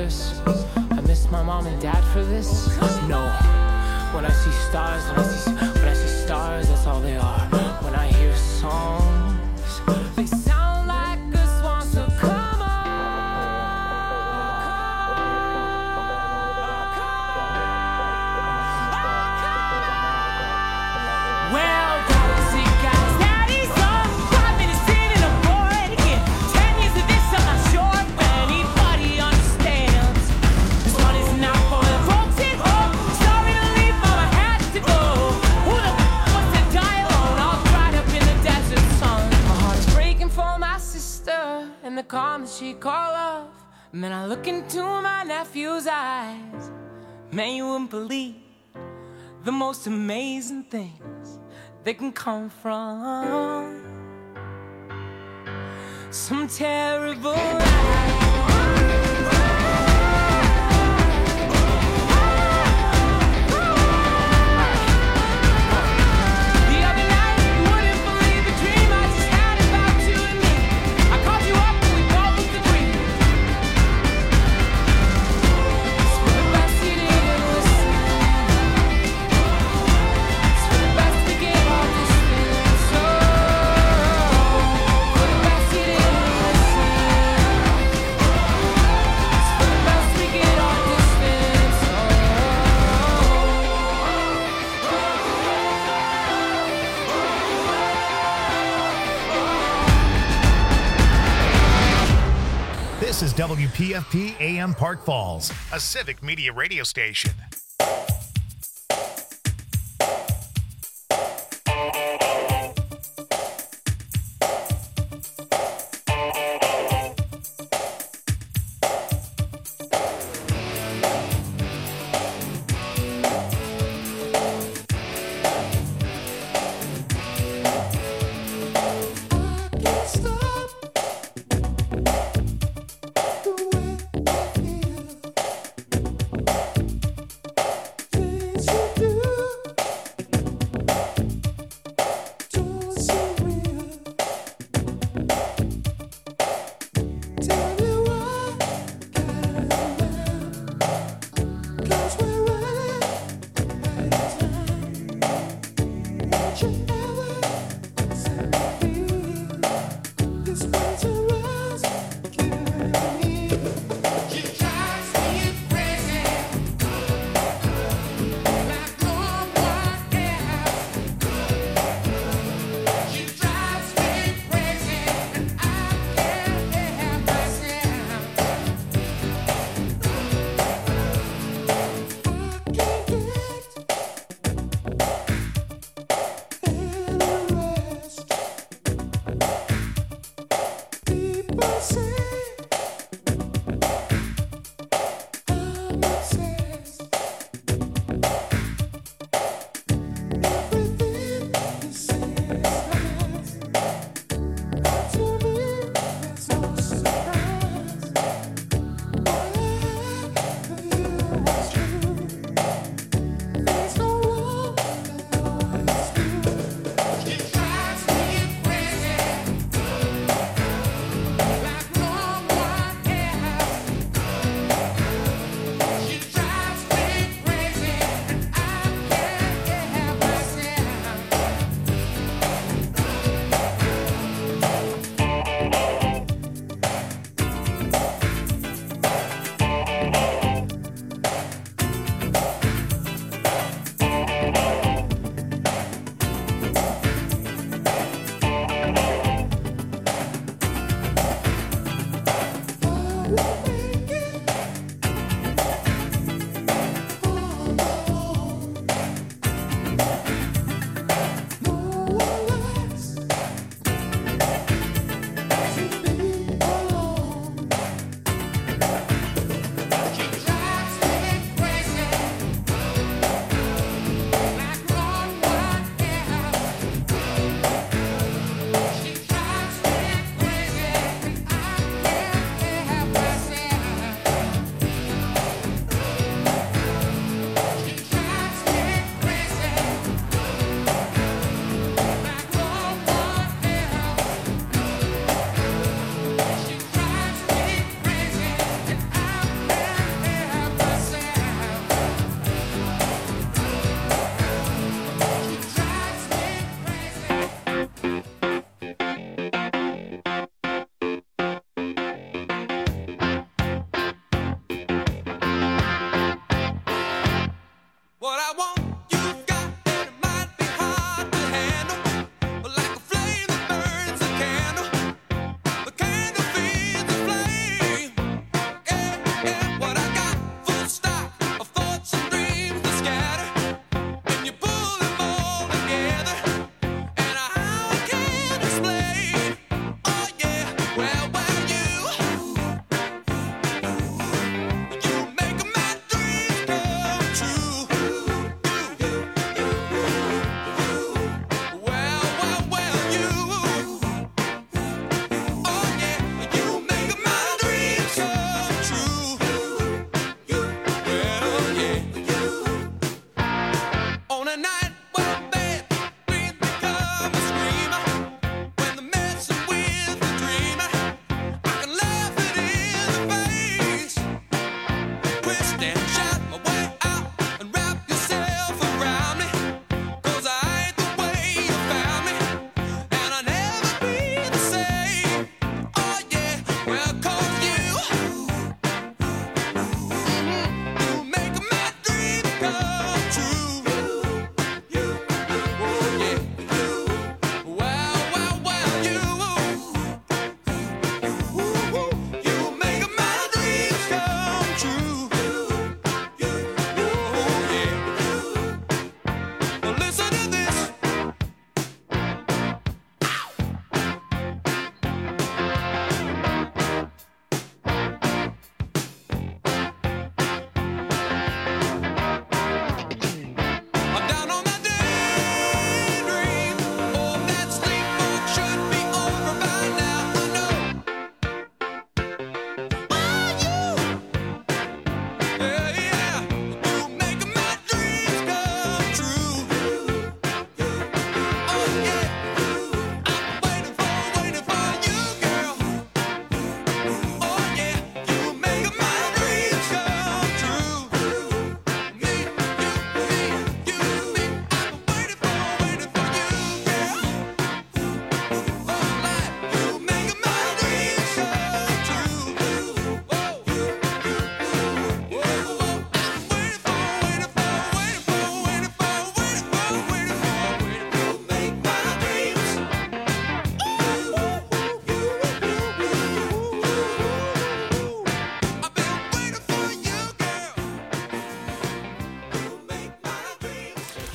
this? I miss my mom and dad for this? No. When I see stars, when I see stars, that's all they are. When I hear songs, they sound like a swan, so come on. Well, galaxy guys, daddy's on 5 minutes in and I'm bored again. 10 years of this, I'm not sure if anybody understands. This one is not for the folks at home. Sorry to leave, mama had to go. Who the wants to die alone, all dried up in the desert sun? My heart's breaking for my sister and the calm that she call love. Man, I look into my nephew's eyes. Man, you wouldn't believe the most amazing things they can come from some terrible life. The other night, you wouldn't believe the dream I just had about you and me. I called you up and we both agreed. It's for the best you didn't listen. It's for the best we gave all this feeling. So for the best you didn't listen. It's for the best we get all this feeling. So This is WPFP AM Park Falls, a civic media radio station.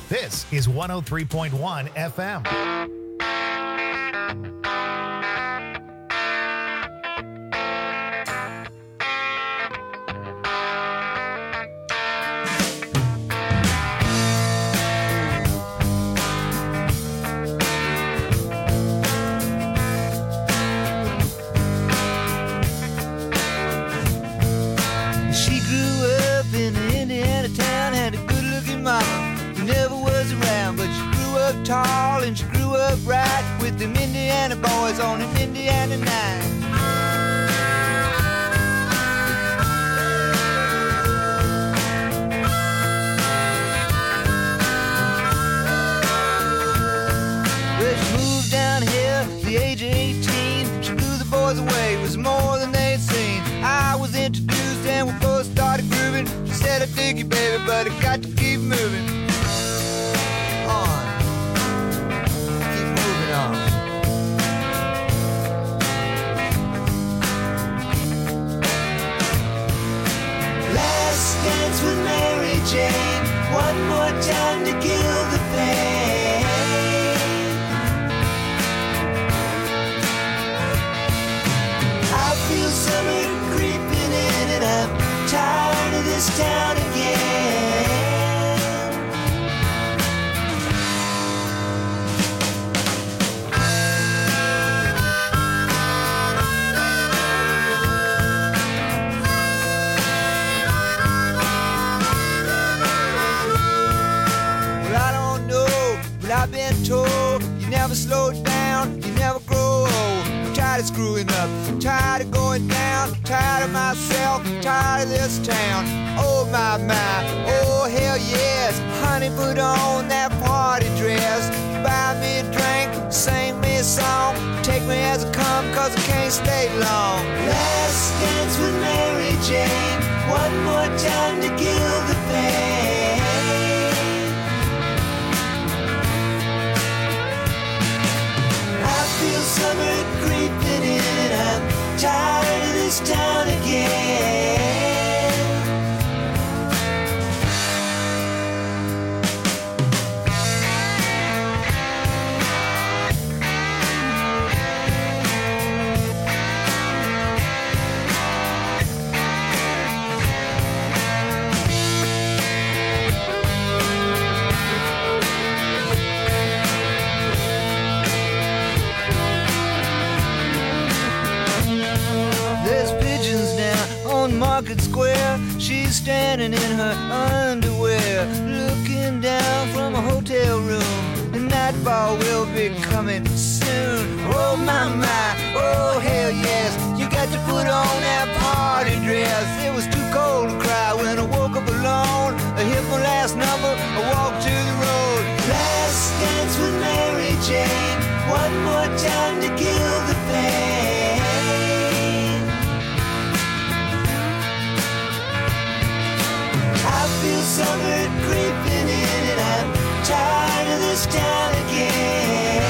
This is 103.1 FM. She grew up in an Indiana town, had a good-looking mama who never was around, but she grew up tall and she grew up right with them Indiana boys on an Indiana night. Well, she moved down here at the age of 18. She blew the boys away, it was more than they'd seen. I was introduced and we both started grooving. She said, I dig you, baby, but I got to keep moving on. Keep moving on. Last dance with Mary Jane, one more time to kill the pain. I feel summer creeping in and I'm tired of this town again. Well, I don't know, but I've been told you never slow down, you never grow old. I'm tired of screwing up, tired of going down, tired of myself, tired of this town. Oh my, oh hell yes. Honey, put on that party dress. You buy me a drink, sing me a song, take me as I come, cause I can't stay long. Last dance with Mary Jane, one more time to kill the pain. I feel summer creeping in and I'm tired of this town again. There's pigeons down on Market Square. She's standing in her underwear, looking down from a hotel room. The nightfall will be coming soon. Oh my, oh hell yes. You got to put on that party dress. It was too cold to cry when I woke up alone. I hit my last number, I walked to the road. Last dance with Mary Jane, one more time to kill the pain. I feel summer creeping in and I'm tired of this town again.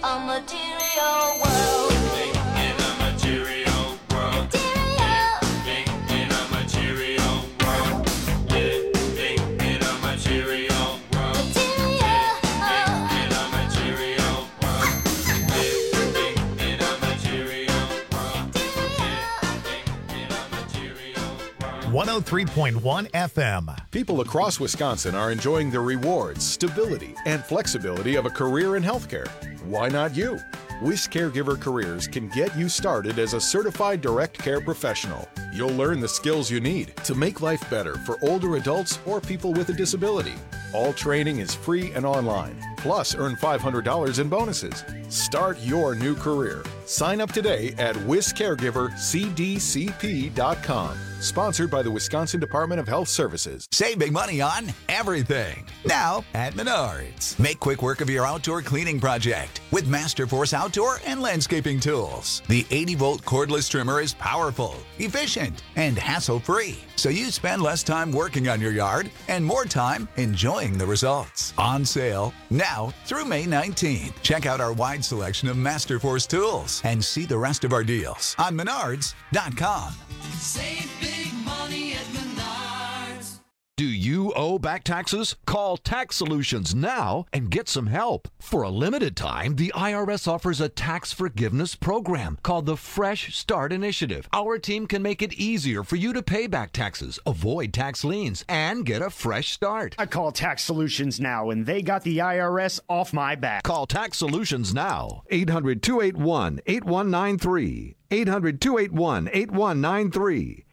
a material world. Living in a material world. Living in a material world. Living in a material world. Living in a material world. Living in a material world. Living in a material world. 103.1 FM. People across Wisconsin are enjoying the rewards, stability, and flexibility of a career in healthcare. Why not you? Wish Caregiver Careers can get you started as a certified direct care professional. You'll learn the skills you need to make life better for older adults or people with a disability. All training is free and online. Plus, earn $500 in bonuses. Start your new career. Sign up today at WisCaregiverCDCP.com. Sponsored by the Wisconsin Department of Health Services. Save big money on everything. Now at Menards. Make quick work of your outdoor cleaning project with Masterforce Outdoor and Landscaping Tools. The 80-volt cordless trimmer is powerful, efficient, and hassle-free. So you spend less time working on your yard and more time enjoying the results. On sale now through May 19th. Check out our wide selection of Masterforce tools and see the rest of our deals on Menards.com. Save big money at Menards. Do you owe back taxes? Call Tax Solutions now and get some help. For a limited time, the IRS offers a tax forgiveness program called the Fresh Start Initiative. Our team can make it easier for you to pay back taxes, avoid tax liens, and get a fresh start. I call Tax Solutions now, and they got the IRS off my back. Call Tax Solutions now. 800-281-8193. 800-281-8193.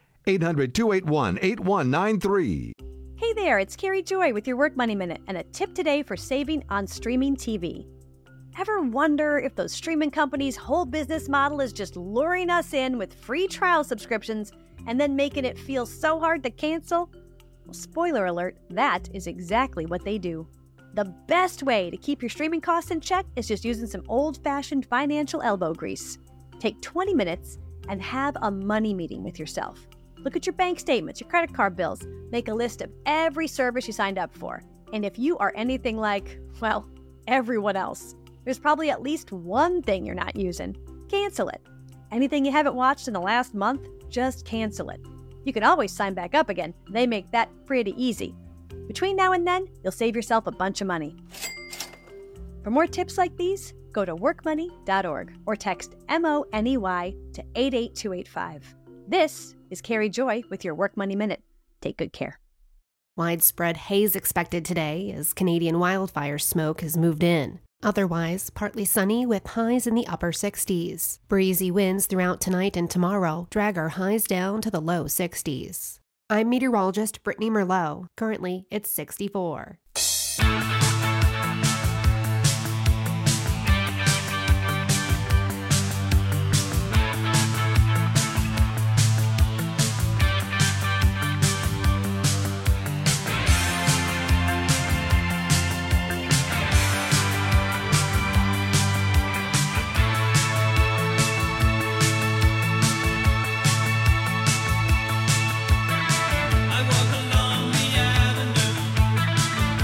800-281-8193. Hey there, it's Carrie Joy with your Work Money Minute and a tip today for saving on streaming TV. Ever wonder if those streaming companies' whole business model is just luring us in with free trial subscriptions and then making it feel so hard to cancel? Well, spoiler alert, that is exactly what they do. The best way to keep your streaming costs in check is just using some old-fashioned financial elbow grease. Take 20 minutes and have a money meeting with yourself. Look at your bank statements, your credit card bills. Make a list of every service you signed up for. And if you are anything like, well, everyone else, there's probably at least one thing you're not using. Cancel it. Anything you haven't watched in the last month, just cancel it. You can always sign back up again. They make that pretty easy. Between now and then, you'll save yourself a bunch of money. For more tips like these, go to workmoney.org or text MONEY to 88285. This is Carrie Joy with your Work Money Minute. Take good care. Widespread haze expected today as Canadian wildfire smoke has moved in. Otherwise, partly sunny with highs in the upper 60s. Breezy winds throughout tonight and tomorrow drag our highs down to the low 60s. I'm meteorologist Brittany Merlot. Currently, it's 64. I walk along the avenue.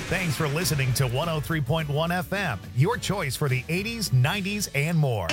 Thanks for listening to 103.1 FM, your choice for the 80s, 90s, and more.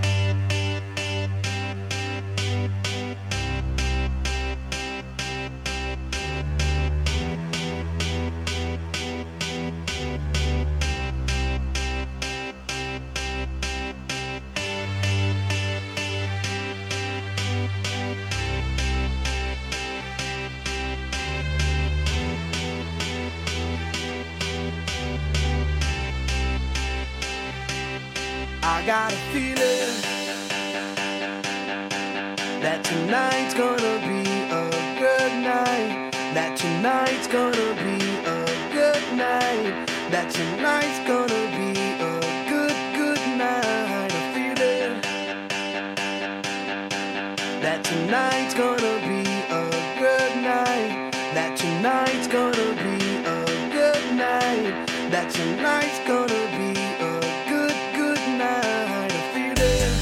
I got a feeling that tonight's gonna be a good night. That tonight's gonna be a good night. That tonight's gonna be a good night. A feeling that tonight's gonna be a good night. That tonight's gonna be a good night. That tonight's gonna be a good night. A feeling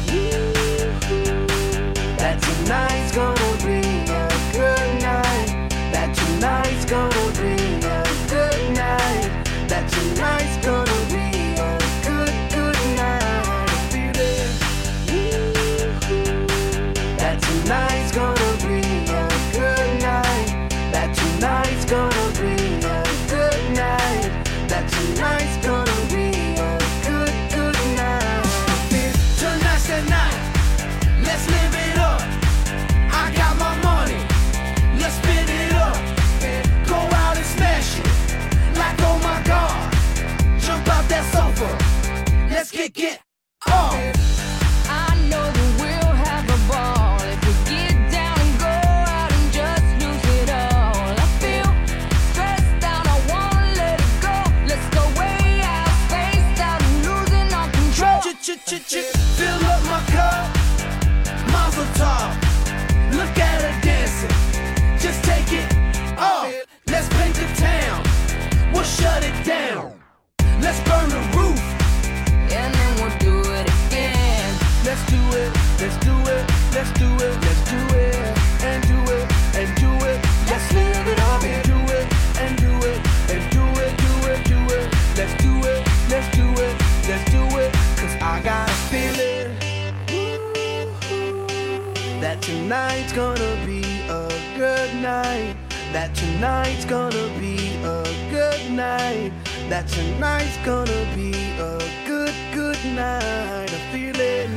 that tonight's gonna be a good night. That tonight's gonna be a good night. That tonight's gonna be a good night. A feeling that tonight's gonna be a good night. That tonight's gonna be a good night. That tonight's gonna be a good night. Tonight's the night. Let's live it up. I got my money. Let's spin it up. Go out and smash it. Like oh my God. Jump out that sofa. Let's get off. I know that we'll have a ball if we get down and go out and just lose it all. I feel stressed out, I wanna let it go. Let's go way out, spaced out and losing our control. Fill up my cup. Mazel tov. Look at her dancing. Just take it off. Let's paint the town. We'll shut it down. Let's burn the roof. And then we'll do it again. Let's do it. Let's do it. Let's do it. Let's do it. And do it. And do it. Let's live it up and do it. And do it. And do it. Do it. Do it. Let's do it. Let's do it. Let's do it. 'Cause I got a feeling that tonight's gonna be a good night. That tonight's gonna be a good night. That tonight's gonna be a good night. A feeling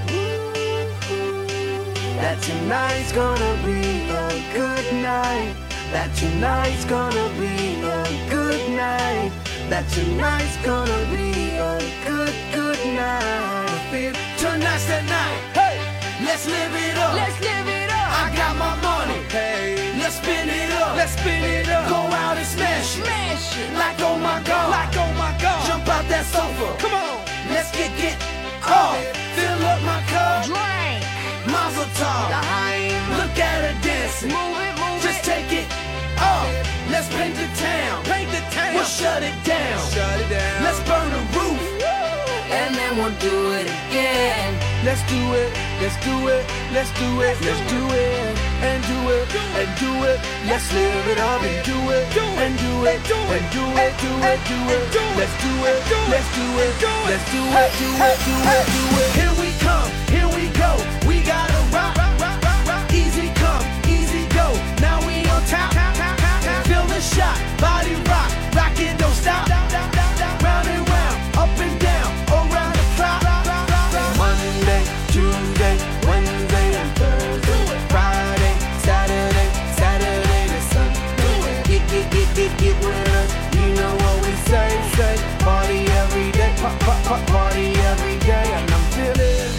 that tonight's gonna be a good night. That tonight's gonna be a good night. That tonight's gonna be a good night. I feel tonight's the night. Hey, let's live it up. Let's live it up. I got my money. Hey, let's spin it up. Let's spin it up. Go out and smash it. Smash it. Like oh my God. Like oh my God. Jump out that sofa. Come on. Let's get off. Fill up my cup. Drink. Mazel tov. Look at her dancing. Move it. Just take it off. Let's paint the town. We'll shut it down. Let's burn the roof. And then we'll do it again. Let's do it. Let's do it. Let's do it. Let's do it. And do it. And do it. Let's live it up and do it. And do it. And do it. Do it. Do it. Let's do it. Let's do it. Let's do it. Do it. Do it. Do it. Here we come. Here we go. We gotta rock. Easy come. Easy go. Now we on top. Feel the shot. Body rock. Rock it. Don't stop. Round and round. Up and down. Around the clock. Monday, Tuesday, Wednesday, and Thursday. Friday, Saturday to Sunday. Get with us. You know what we say. Party every day. Party every day. And I'm feeling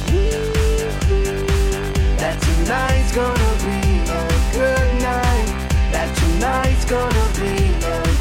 that tonight's gonna be a good night. That tonight's gonna be a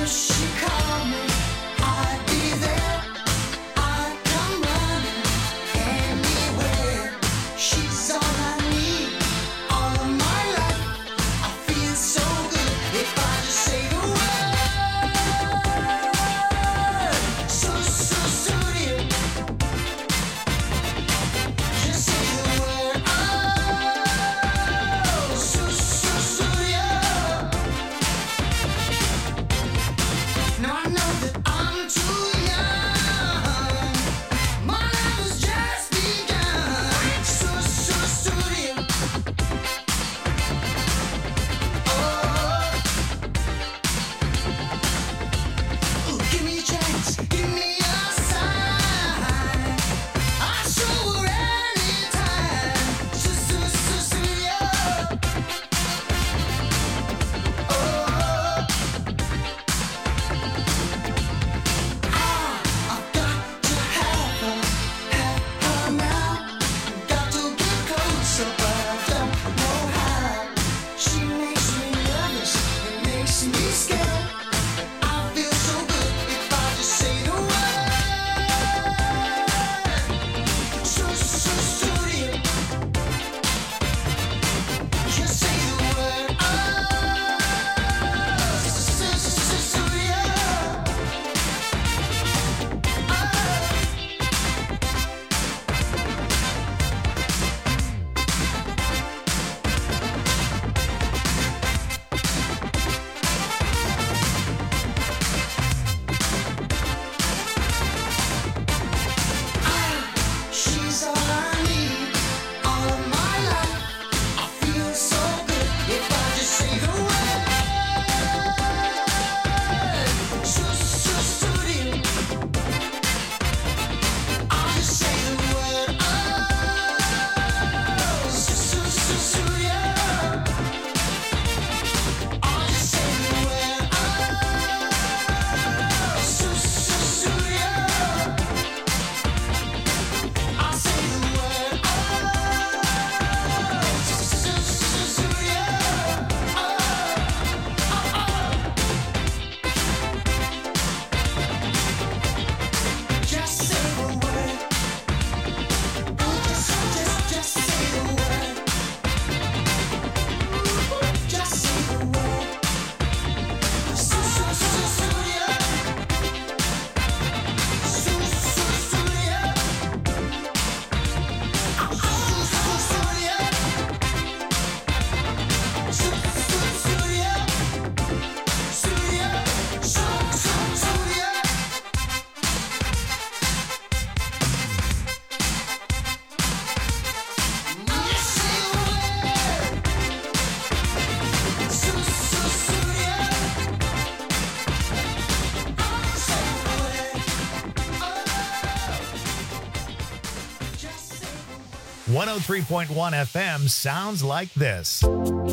103.1 FM sounds like this.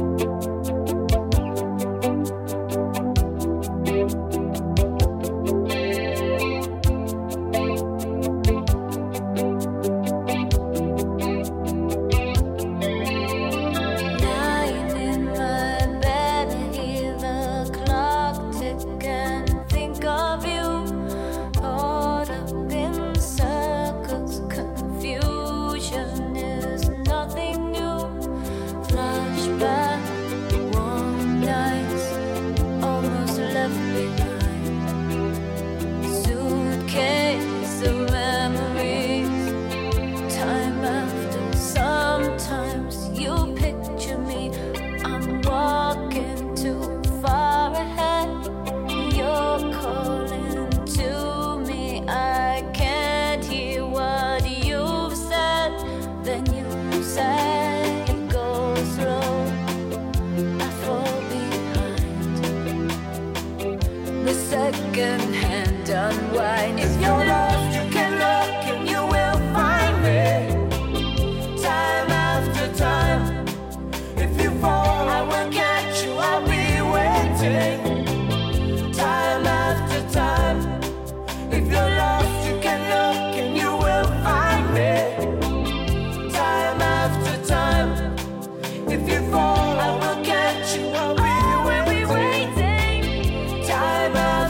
Second-hand unwind. If you're lost, you can look and you will find me. Time after time. If you fall, I will catch you. I'll be waiting. Time after time. If you're lost, you can look and you will find me. Time after time. If you fall, I will catch you. I'll be waiting. Time after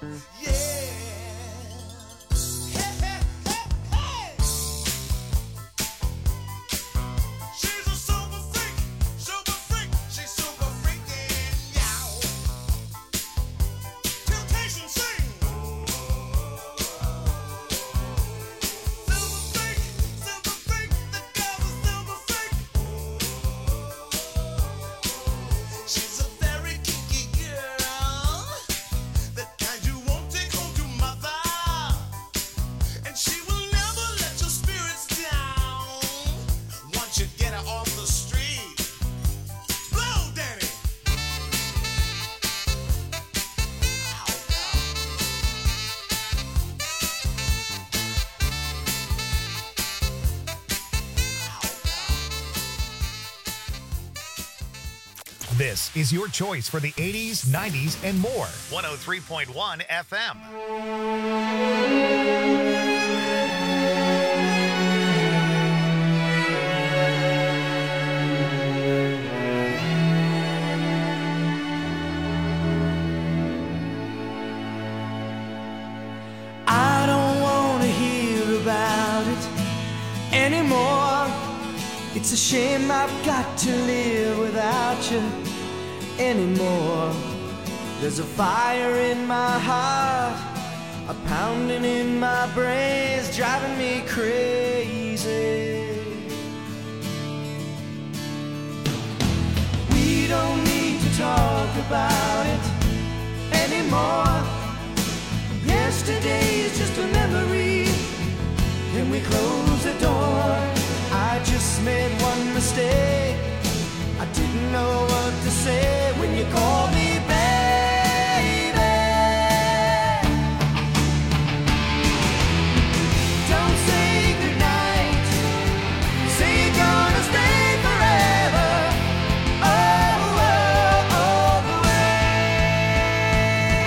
She's a super freak, she's super freaking, yeah. Temptation sing. Silver freak, the girl's a silver freak. She's a very kinky girl, the kind you won't take home to mother. And she will never let your spirits down. Once you get her off the street, blow, Danny. This is your choice for the 80s, 90s, and more. 103.1 FM. I don't wanna hear about it anymore. It's a shame I've got to live without you anymore. There's a fire in my heart, a pounding in my brains, driving me crazy. We don't need to talk about it anymore. Yesterday is just a memory, and we close the door. I just made one mistake. I didn't know what to say when you called me baby. Don't say goodnight, say you're gonna stay forever. Oh, all the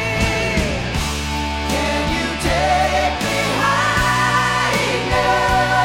way. Can you take me high enough?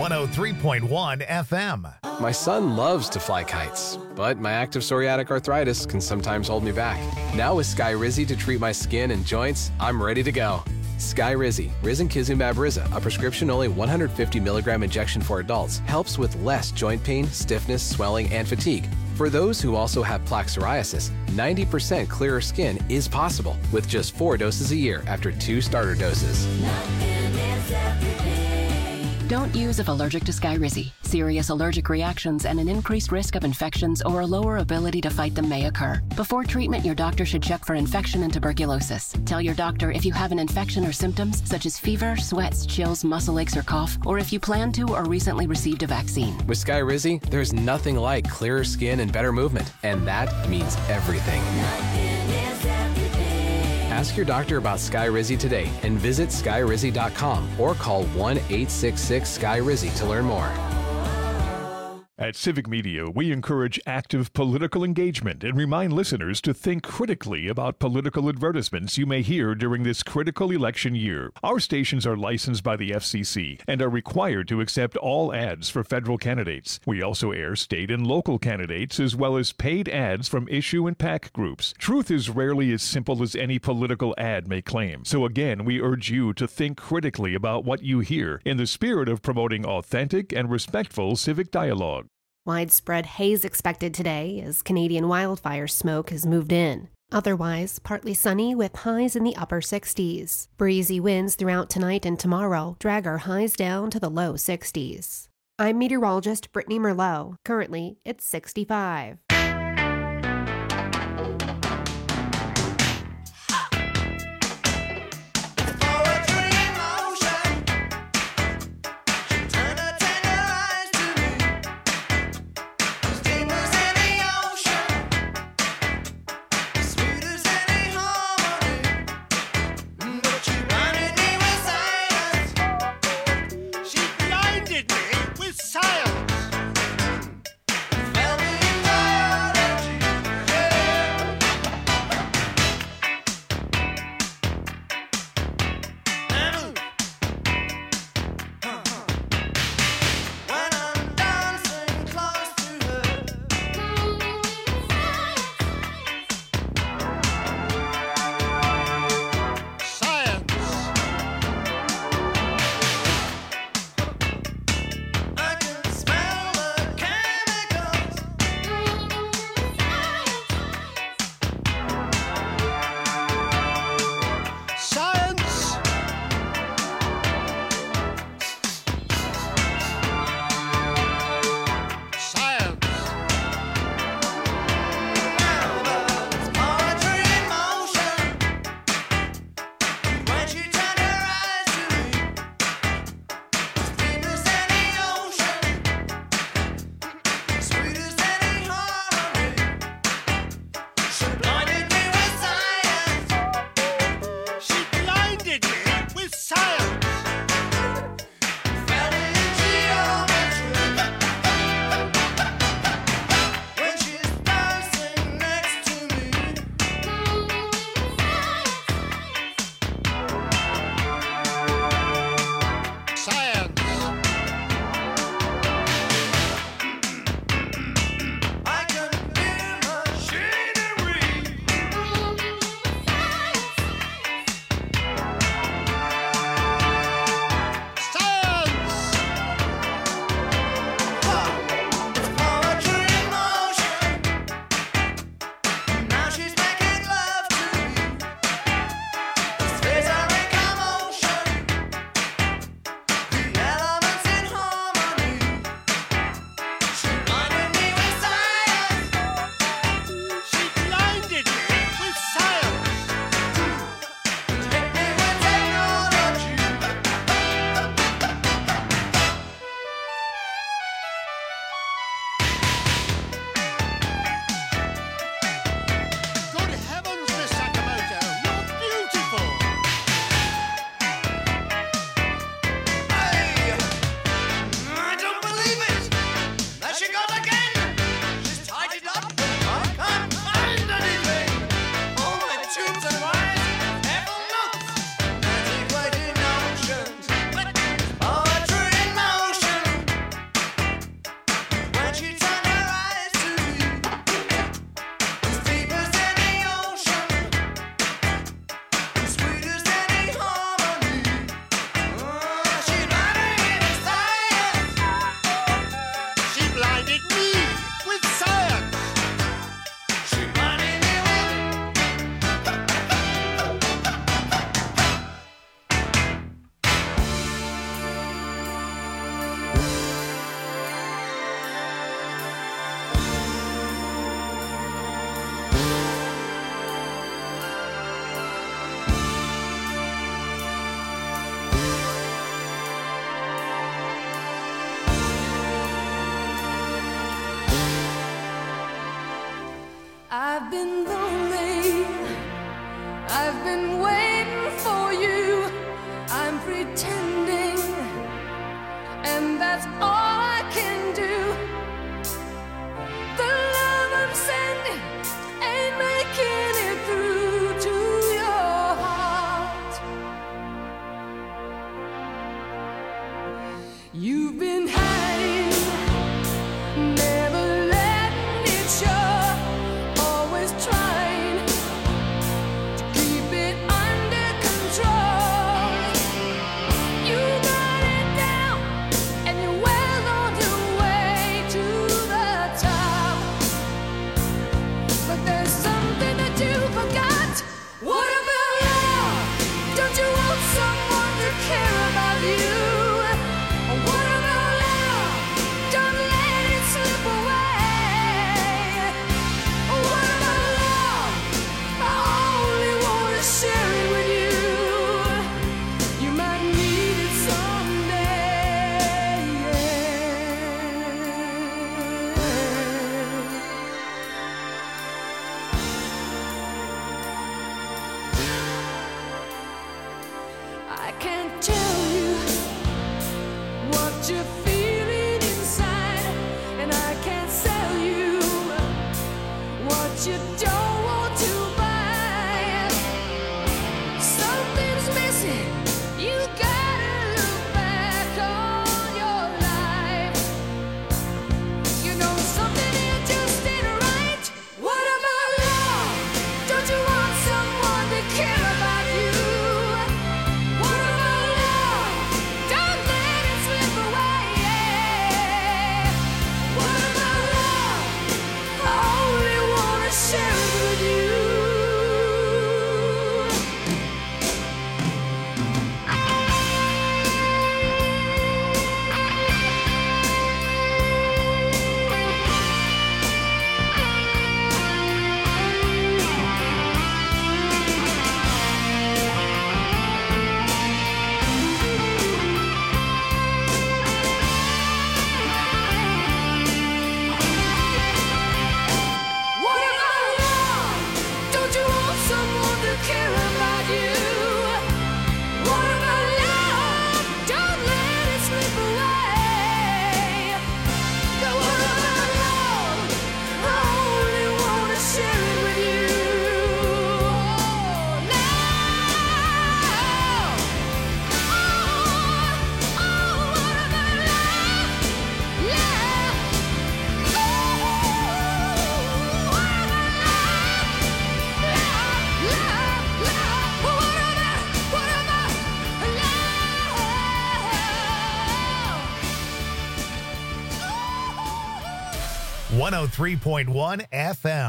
103.1 FM. My son loves to fly kites, but my active psoriatic arthritis can sometimes hold me back. Now with Skyrizi to treat my skin and joints, I'm ready to go. Skyrizi, risankizumab Riza, a prescription-only 150 milligram injection for adults, helps with less joint pain, stiffness, swelling, and fatigue. For those who also have plaque psoriasis, 90% clearer skin is possible with just 4 doses a year after 2 starter doses. Don't use if allergic to Skyrizi. Serious allergic reactions and an increased risk of infections or a lower ability to fight them may occur. Before treatment, your doctor should check for infection and tuberculosis. Tell your doctor if you have an infection or symptoms such as fever, sweats, chills, muscle aches, or cough, or if you plan to or recently received a vaccine. With Skyrizi, there's nothing like clearer skin and better movement, and that means everything. Ask your doctor about Skyrizi today and visit skyrizi.com or call 1-866-SKY-RIZI to learn more. At Civic Media, we encourage active political engagement and remind listeners to think critically about political advertisements you may hear during this critical election year. Our stations are licensed by the FCC and are required to accept all ads for federal candidates. We also air state and local candidates as well as paid ads from issue and PAC groups. Truth is rarely as simple as any political ad may claim. So again, we urge you to think critically about what you hear in the spirit of promoting authentic and respectful civic dialogue. Widespread haze expected today as Canadian wildfire smoke has moved in. Otherwise, partly sunny with highs in the upper 60s. Breezy winds throughout tonight and tomorrow drag our highs down to the low 60s. I'm meteorologist Brittany Merlot. Currently, it's 65. Science. Fell me in love. I've been lonely. I've been waiting for you. I'm pretending, and that's all I can do. The love I'm sending ain't making it through to your heart. You've been hiding, never letting it show, always trying to keep it under control. You got it down, and you're well on your way to the top. But there's something that you forgot. What about love? Don't you want someone to care about you? What about love? Don't let it slip away. What about love? I only want to share it with you. You might need it someday. I can't tell you what you're feeling inside, and I can't sell you what you don't want to buy. Something's missing. You gotta look back on your life. You know something here just ain't right. What about love? Don't you want someone to care about you? What about love? Don't let it slip away. What about love? I only wanna share it with you. What about love? Don't you want someone to care about you? What about love? Don't let it slip away. What about love? I only wanna share it with you. Oh, 103.1 FM.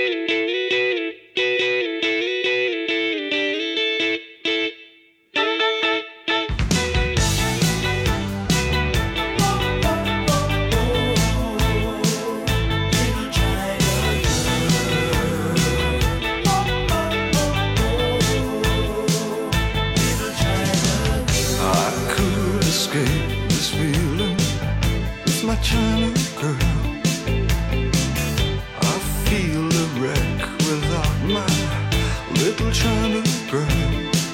I could escape this feeling with my China girl. I feel a wreck without my little China girl.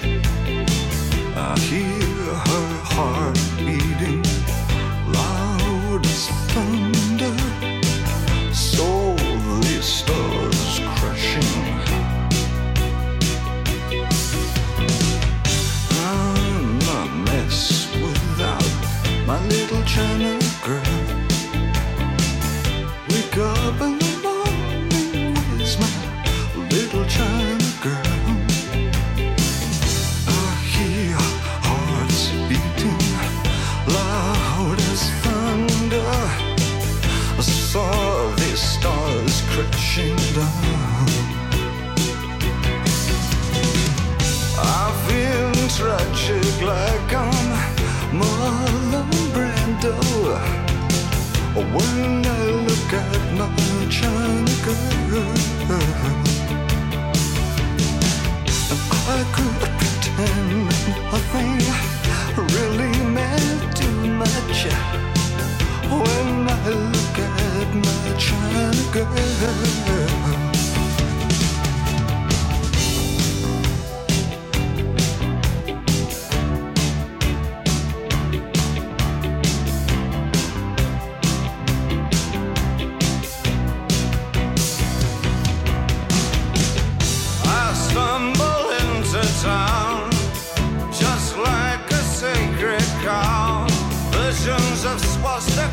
I hear her heart beating loud as thunder. So the stars crashing. I'm a mess without my little China girl. Wake up in the morning with my little China girl. I hear hearts beating loud as thunder. I saw the stars crashing down. I feel tragic like I'm Marlon Brando when I look at my China girl. I could pretend nothing really meant too much when I look at my China girl. stuck